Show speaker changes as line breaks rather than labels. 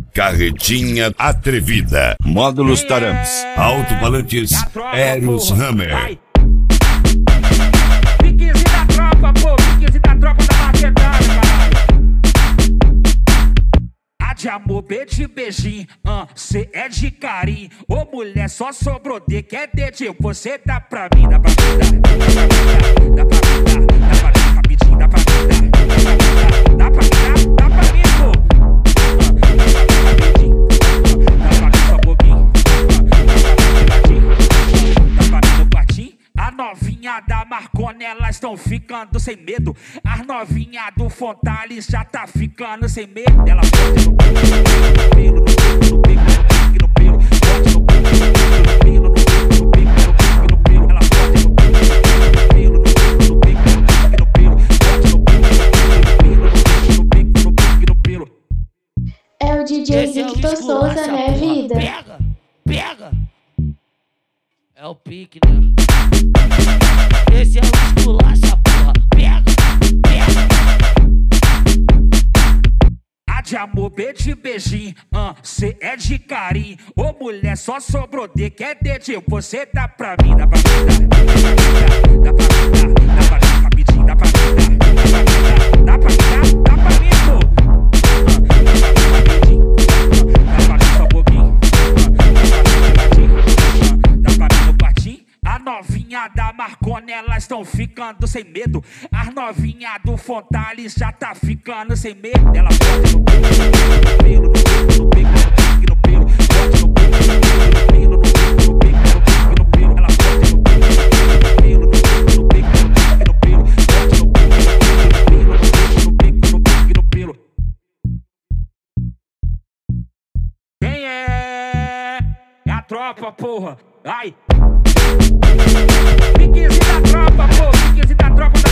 Carretinha atrevida. Módulos Taramps. Alto-falantes Eros Hammer.
Piquezinho da tropa, pô. Piquezinho da tropa da marquetada, caralho. A de amor, B de beijinho, cê é de carinho. Ô mulher, só sobrou D, que é dedinho. Você dá pra mim, dá pra mim, dá pra mim, dá pra mim, rapidinho, dá pra mim, dá pra mim, dá pra mim, pô. A novinha da Marconi, elas estão ficando sem medo. As novinha do Fontales já tá ficando sem medo. Ela pode no pelo, no pelo, no pelo, pode no pelo, no pelo. Ela pode no pelo, no pelo, pode no pelo.
É o DJ Victor Souza, né, vida?
Pega! É o pique, né? Esse é o esculacha, porra. Pega!
A de amor, B de beijinho, cê é de carinho. Ô mulher, só sobrou D, que é dedinho. Você dá pra mim, dá pra mim, dá pra mim, dá pra mim, rapidinho, dá pra mim, dá pra mim, dá pra mim, pô. A novinha da Marconi, elas estão ficando sem medo. As novinha do Fontales já tá ficando sem medo. Ela pode no pelo, no pelo, pode no pelo, no pelo. Ela pode no pelo, no pelo, pode no pelo. Quem é? É a tropa, porra. Ai! Piquezinho da tropa, pô. Piquezinho da tropa da